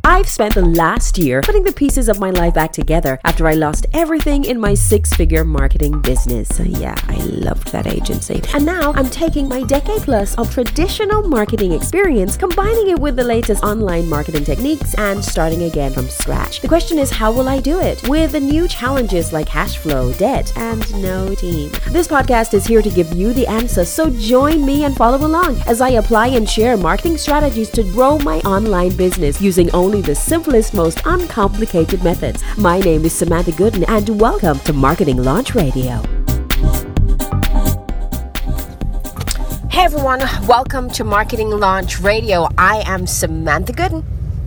I've spent the last year putting the pieces of my life back together after I lost everything in my 6-figure marketing business. So yeah, I loved that agency. And now I'm taking my decade plus of traditional marketing experience, combining it with the latest online marketing techniques and starting again from scratch. The question is, how will I do it? With the new challenges like cash flow, debt, and no team. This podcast is here to give you the answer, so join me and follow along as I apply and share marketing strategies to grow my online business using only the simplest, most uncomplicated methods. My name is Samantha Gooden, and welcome to Marketing Launch Radio. Hey everyone, welcome to Marketing Launch Radio. I am Samantha Gooden.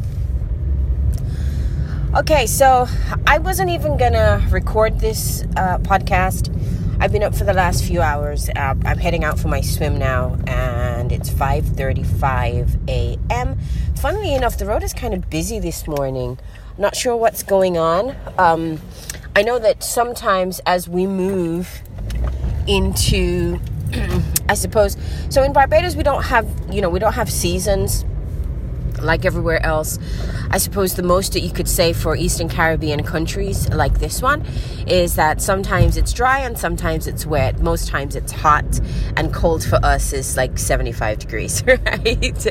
Okay, so I wasn't even gonna record this podcast. I've been up for the last few hours. I'm heading out for my swim now, and it's 5:35 a.m. Funnily enough, the road is kind of busy this morning. I'm not sure what's going on. I know that sometimes as we move into, I suppose, so in Barbados we don't have seasons like everywhere else. I suppose the most that you could say for Eastern Caribbean countries like this one is that sometimes it's dry and sometimes it's wet. Most times it's hot, and cold for us is like 75 degrees, right?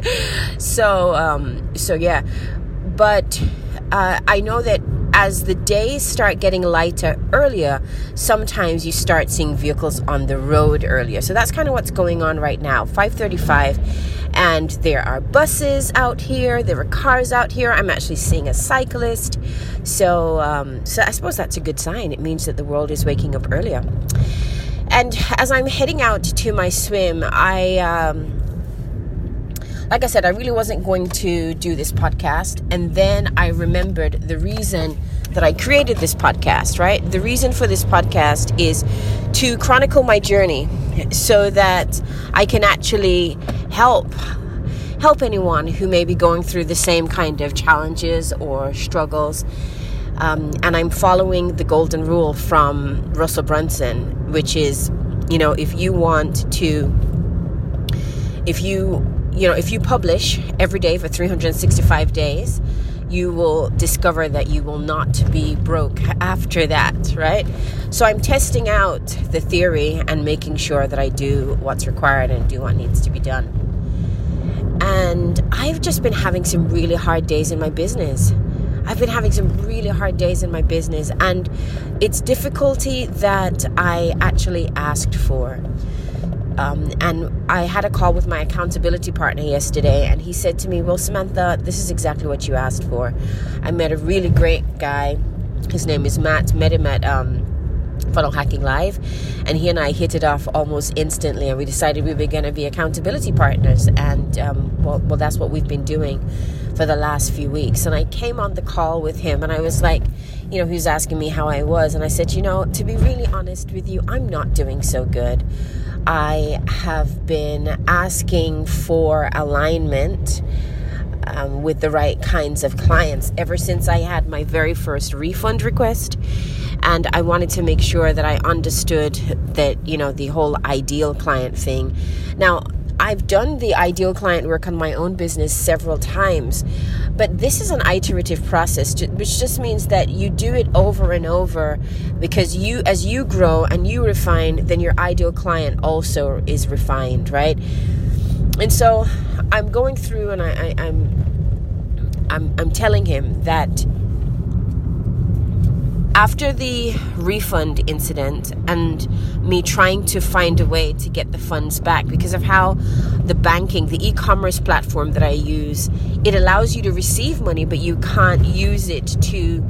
So yeah. But I know that as the days start getting lighter earlier, sometimes you start seeing vehicles on the road earlier. So that's kind of what's going on right now, 5:35. And there are buses out here, there are cars out here. I'm actually seeing a cyclist. So I suppose that's a good sign. It means that the world is waking up earlier. And as I'm heading out to my swim, like I said, I really wasn't going to do this podcast. And then I remembered the reason that I created this podcast, right? The reason for this podcast is to chronicle my journey so that I can actually help anyone who may be going through the same kind of challenges or struggles. And I'm following the golden rule from Russell Brunson, which is, if you publish every day for 365 days, you will discover that you will not be broke after that, right? So I'm testing out the theory and making sure that I do what's required and do what needs to be done. And I've just been having some really hard days in my business. And it's difficulty that I actually asked for. And I had a call with my accountability partner yesterday, and he said to me, well, Samantha, this is exactly what you asked for. I met a really great guy. His name is Matt. Met him at Funnel Hacking Live, and he and I hit it off almost instantly, and we decided we were going to be accountability partners. And well, that's what we've been doing for the last few weeks. And I came on the call with him, and I was like, he was asking me how I was, and I said, to be really honest with you, I'm not doing so good. I have been asking for alignment with the right kinds of clients ever since I had my very first refund request. And I wanted to make sure that I understood that, the whole ideal client thing. Now, I've done the ideal client work on my own business several times, but this is an iterative process, which just means that you do it over and over, because as you grow and you refine, then your ideal client also is refined, right? And so I'm going through, and I'm telling him that after the refund incident and me trying to find a way to get the funds back, because of how the e-commerce platform that I use, it allows you to receive money, but you can't use it to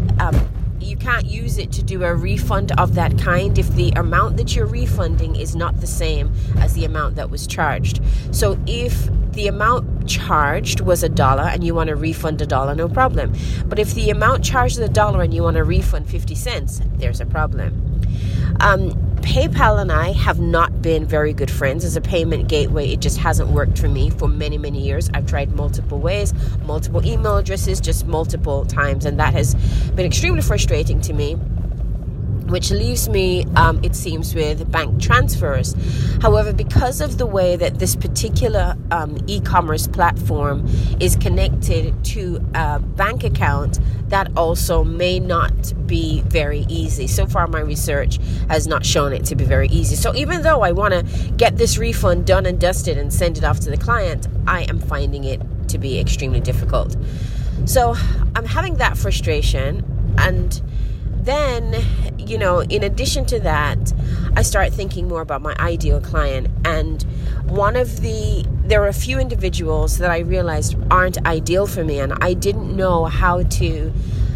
do a refund of that kind if the amount that you're refunding is not the same as the amount that was charged. So if the amount charged was $1 and you want to refund $1, no problem. But if the amount charged is $1 and you want to refund 50 cents, there's a problem. PayPal and I have not been very good friends as a payment gateway. It just hasn't worked for me for many, many years. I've tried multiple ways, multiple email addresses, just multiple times, and that has been extremely frustrating to me. which leaves me, it seems, with bank transfers. However, because of the way that this particular e-commerce platform is connected to a bank account, that also may not be very easy. So far, my research has not shown it to be very easy. So even though I want to get this refund done and dusted and send it off to the client, I am finding it to be extremely difficult. So I'm having that frustration. And then, in addition to that, I start thinking more about my ideal client. And there are a few individuals that I realized aren't ideal for me, and I didn't know how to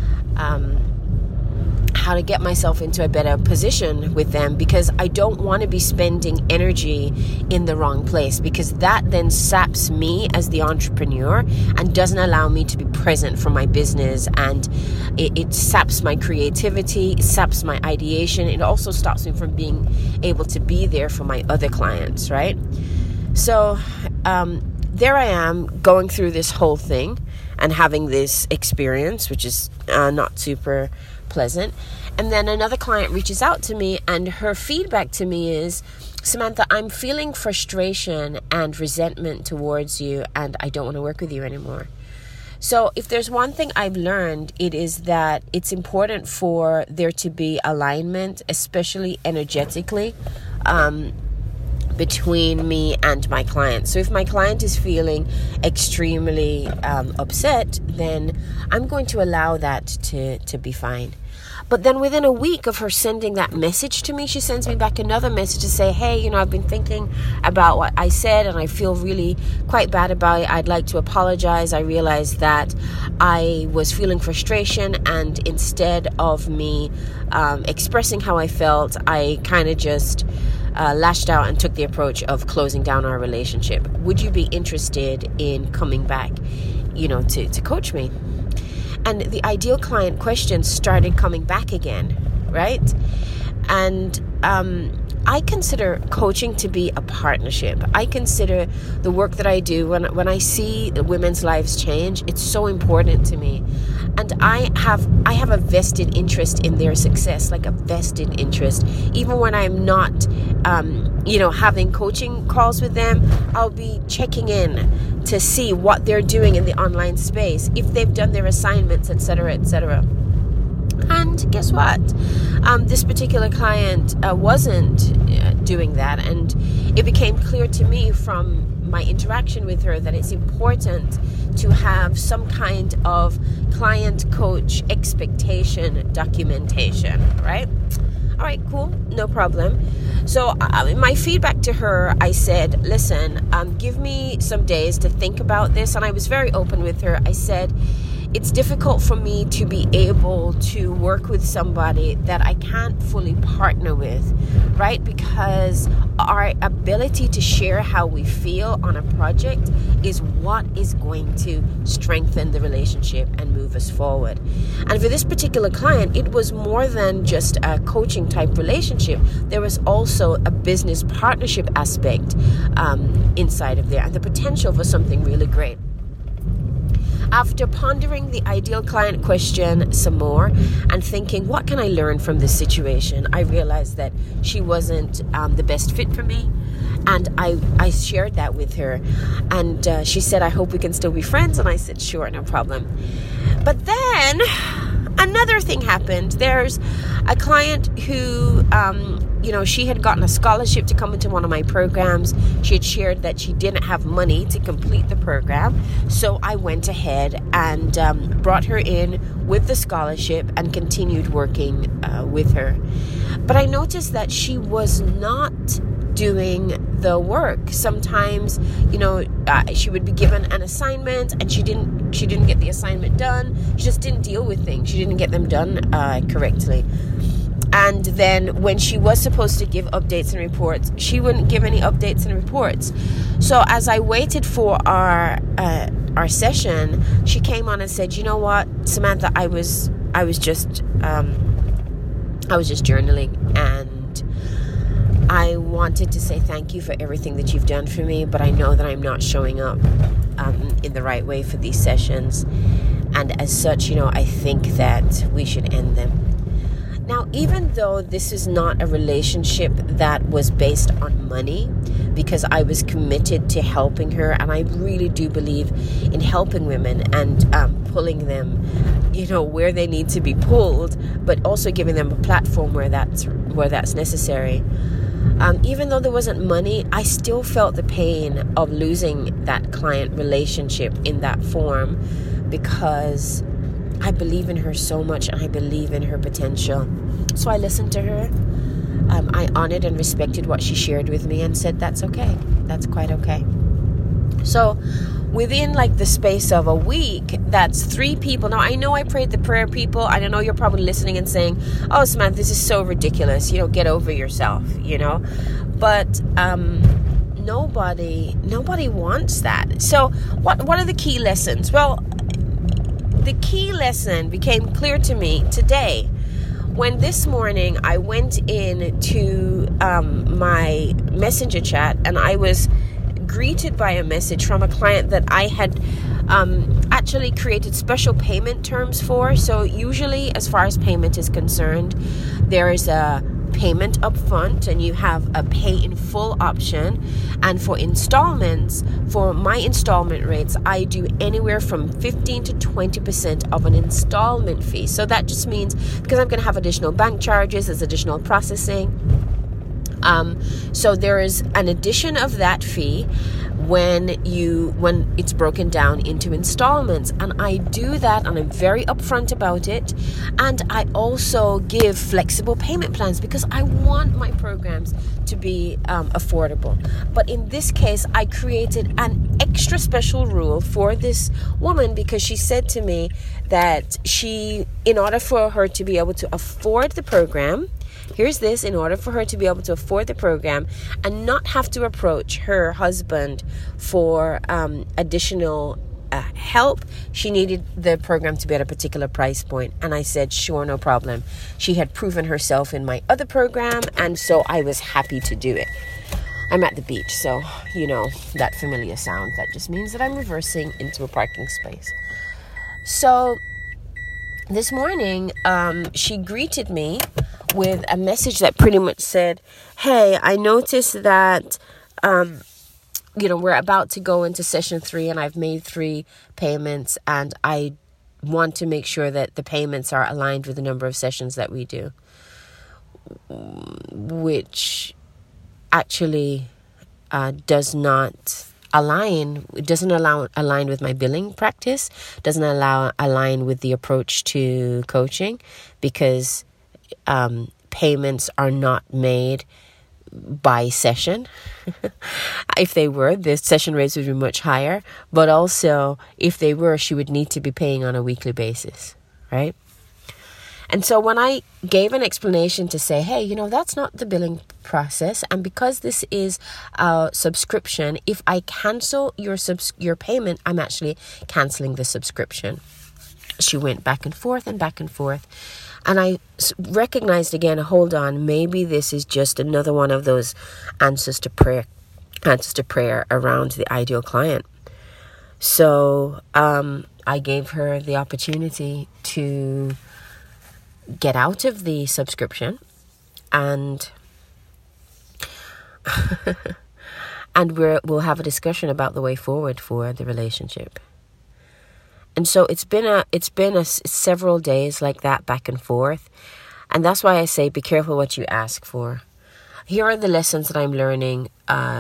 get myself into a better position with them, because I don't want to be spending energy in the wrong place, because that then saps me as the entrepreneur and doesn't allow me to be present for my business, and it saps my creativity, it saps my ideation. It also stops me from being able to be there for my other clients, right? So there I am going through this whole thing and having this experience, which is not super pleasant. And then another client reaches out to me, and her feedback to me is, Samantha, I'm feeling frustration and resentment towards you, and I don't want to work with you anymore. So if there's one thing I've learned, it is that it's important for there to be alignment, especially energetically, between me and my client. So if my client is feeling extremely upset, then I'm going to allow that to be fine. But then within a week of her sending that message to me, she sends me back another message to say, hey, I've been thinking about what I said and I feel really quite bad about it. I'd like to apologize. I realized that I was feeling frustration, and instead of me expressing how I felt, I kind of just lashed out and took the approach of closing down our relationship. Would you be interested in coming back, to coach me? And the ideal client question started coming back again, right? And I consider coaching to be a partnership. I consider the work that I do, when I see women's lives change, it's so important to me. And I have a vested interest in their success, like a vested interest. Even when I'm not, having coaching calls with them, I'll be checking in to see what they're doing in the online space, if they've done their assignments, etc., etc. And guess what? This particular client wasn't doing that, and it became clear to me from my interaction with her that it's important to have some kind of client-coach expectation documentation, right? All right, cool, no problem. So my feedback to her, I said, listen, give me some days to think about this. And I was very open with her. I said, it's difficult for me to be able to work with somebody that I can't fully partner with, right? Because our ability to share how we feel on a project is what is going to strengthen the relationship and move us forward. And for this particular client, it was more than just a coaching type relationship. There was also a business partnership aspect inside of there, and the potential for something really great. After pondering the ideal client question some more and thinking, what can I learn from this situation? I realized that she wasn't the best fit for me. And I shared that with her. And she said, I hope we can still be friends. And I said, sure, no problem. But then another thing happened. There's a client who, she had gotten a scholarship to come into one of my programs. She had shared that she didn't have money to complete the program. So I went ahead and brought her in with the scholarship and continued working with her. But I noticed that she was not doing the work. Sometimes, she would be given an assignment and she didn't get the assignment done. She just didn't deal with things. She didn't get them done correctly. And then when she was supposed to give updates and reports, she wouldn't give any updates and reports. So as I waited for our session, she came on and said, you know what, Samantha, I was just journaling, and I wanted to say thank you for everything that you've done for me, but I know that I'm not showing up in the right way for these sessions. And as such, I think that we should end them. Now, even though this is not a relationship that was based on money, because I was committed to helping her, and I really do believe in helping women and pulling them, where they need to be pulled, but also giving them a platform where that's necessary. Even though there wasn't money, I still felt the pain of losing that client relationship in that form, because I believe in her so much and I believe in her potential. So I listened to her. I honored and respected what she shared with me and said, that's okay. That's quite okay. So within the space of a week, that's 3 people. Now, I know I prayed the prayer, people. I know you're probably listening and saying, oh, Samantha, this is so ridiculous. Get over yourself, But nobody wants that. So what are the key lessons? Well, the key lesson became clear to me today when this morning I went in to my messenger chat, and I was greeted by a message from a client that I had actually created special payment terms for. So usually, as far as payment is concerned, there is a payment up front and you have a pay in full option. And for installments, for my installment rates, I do anywhere from 15 to 20% of an installment fee. So that just means, because I'm going to have additional bank charges, there's additional processing. So there is an addition of that fee when it's broken down into installments, and I do that, and I'm very upfront about it. And I also give flexible payment plans because I want my programs to be affordable. But in this case, I created an extra special rule for this woman because she said to me that in order for her to be able to afford the program, in order for her to be able to afford the program and not have to approach her husband for additional help, she needed the program to be at a particular price point. And I said, sure, no problem. She had proven herself in my other program, and so I was happy to do it. I'm at the beach, so that familiar sound. That just means that I'm reversing into a parking space. So this morning, she greeted me with a message that pretty much said, hey, I noticed that, we're about to go into session 3 and I've made 3 payments, and I want to make sure that the payments are aligned with the number of sessions that we do, which actually does not align. It doesn't align with my billing practice, doesn't align with the approach to coaching, because payments are not made by session. If they were, the session rates would be much higher. But also, if they were, she would need to be paying on a weekly basis, right? And so when I gave an explanation to say, hey, that's not the billing process, and because this is a subscription, if I cancel your payment, I'm actually canceling the subscription. She went back and forth. And I recognized again, hold on, maybe this is just another one of those answers to prayer around the ideal client. So I gave her the opportunity to get out of the subscription, and we'll have a discussion about the way forward for the relationship. And so it's been several days like that, back and forth. And that's why I say, be careful what you ask for. Here are the lessons that I'm learning.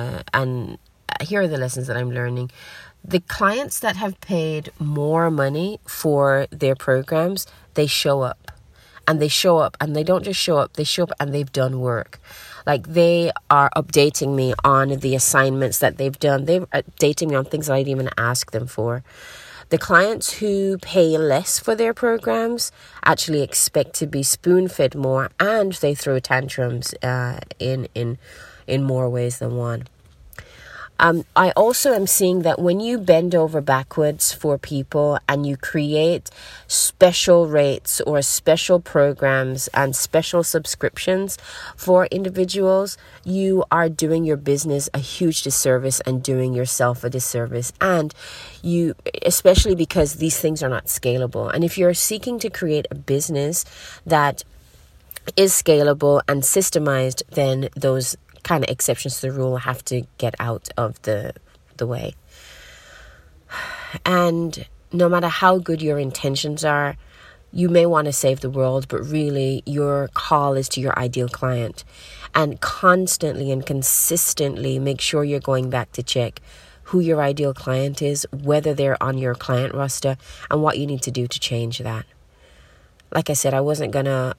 The clients that have paid more money for their programs, they show up. And they don't just show up, they show up and they've done work. They are updating me on the assignments that they've done. They're updating me on things that I didn't even ask them for. The clients who pay less for their programs actually expect to be spoon-fed more, and they throw tantrums in more ways than one. I also am seeing that when you bend over backwards for people and you create special rates or special programs and special subscriptions for individuals, you are doing your business a huge disservice and doing yourself a disservice. And you, especially because these things are not scalable. And if you're seeking to create a business that is scalable and systemized, then those kind of exceptions to the rule have to get out of the way. And no matter how good your intentions are, you may want to save the world, but really your call is to your ideal client. And constantly and consistently make sure you're going back to check who your ideal client is, whether they're on your client roster, and what you need to do to change that. Like I said, I wasn't gonna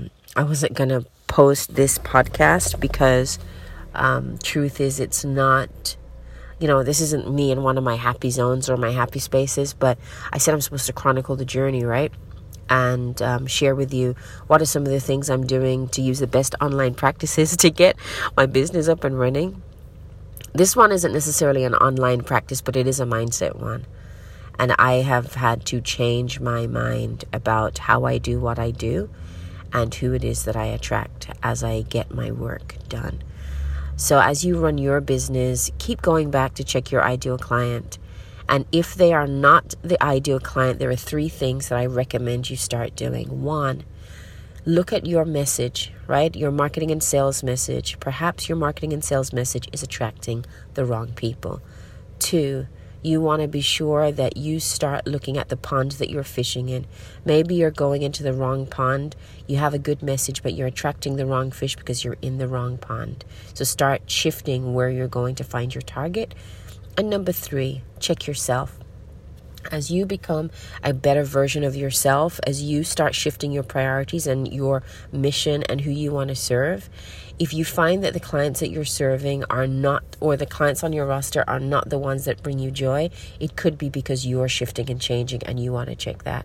post this podcast because truth is, it's not, this isn't me in one of my happy zones or my happy spaces, but I said I'm supposed to chronicle the journey, right? And share with you what are some of the things I'm doing to use the best online practices to get my business up and running. This one isn't necessarily an online practice, but it is a mindset one. And I have had to change my mind about how I do what I do and who it is that I attract as I get my work done. So as you run your business, keep going back to check your ideal client. And if they are not the ideal client, there are 3 things that I recommend you start doing. 1, look at your message, right? Your marketing and sales message. Perhaps your marketing and sales message is attracting the wrong people. 2, you want to be sure that you start looking at the pond that you're fishing in. Maybe you're going into the wrong pond. You have a good message, but you're attracting the wrong fish because you're in the wrong pond. So start shifting where you're going to find your target. And number 3, check yourself. As you become a better version of yourself, as you start shifting your priorities and your mission and who you want to serve, if you find that the clients that you're serving are not, or the clients on your roster are not the ones that bring you joy, it could be because you're shifting and changing and you want to check that.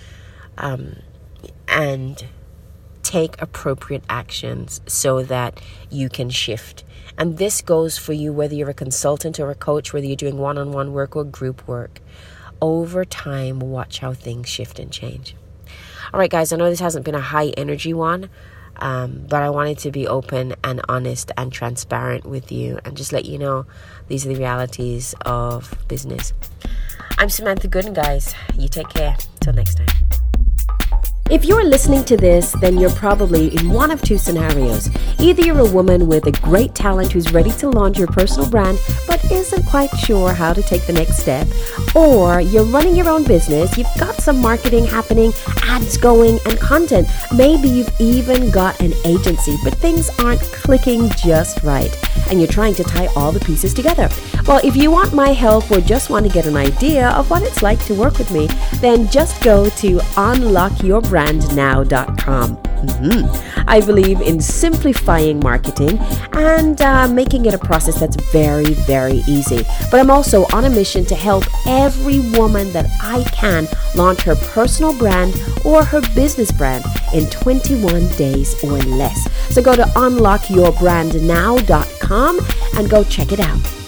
And take appropriate actions so that you can shift. And this goes for you whether you're a consultant or a coach, whether you're doing one-on-one work or group work. Over time, watch how things shift and change. All right, guys, I know this hasn't been a high energy one, but I wanted to be open and honest and transparent with you and just let you know these are the realities of business. I'm Samantha Gooden, guys. You take care. Till next time. If you're listening to this, then you're probably in one of 2 scenarios. Either you're a woman with a great talent who's ready to launch your personal brand but isn't quite sure how to take the next step, or you're running your own business, you've got some marketing happening, ads going, and content. Maybe you've even got an agency, but things aren't clicking just right, and you're trying to tie all the pieces together. Well, if you want my help or just want to get an idea of what it's like to work with me, then just go to unlockyourbrandnow.com. I believe in simplifying marketing and making it a process that's very, very easy. But I'm also on a mission to help every woman that I can launch her personal brand or her business brand in 21 days or less. So go to unlockyourbrandnow.com and go check it out.